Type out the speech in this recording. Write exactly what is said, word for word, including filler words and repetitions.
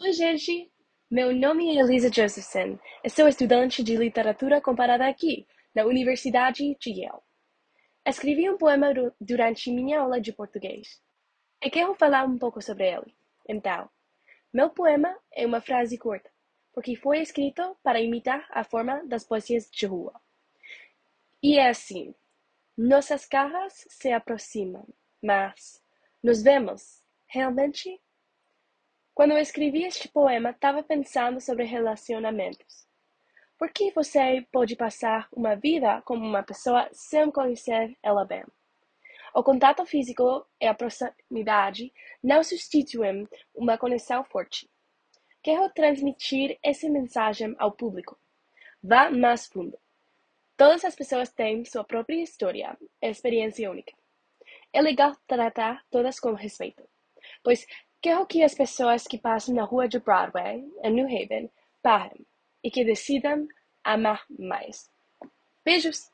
Oi, gente! Meu nome é Elisa Josephson. Eu sou estudante de literatura comparada aqui, na Universidade de Yale. Escrevi um poema du- durante minha aula de português. E quero falar um pouco sobre ele. Então, meu poema é uma frase curta, porque foi escrito para imitar a forma das poesias de rua. E é assim: nossas caras se aproximam, mas nos vemos realmente? Quando eu escrevi este poema, estava pensando sobre relacionamentos. Por que você pode passar uma vida com uma pessoa sem conhecer ela bem? O contato físico e a proximidade não substituem uma conexão forte. Quero transmitir essa mensagem ao público. Vá mais fundo. Todas as pessoas têm sua própria história e experiência única. É legal tratar todas com respeito, pois quero que as pessoas que passam na rua de Broadway, em New Haven, parem e que decidam amar mais. Beijos!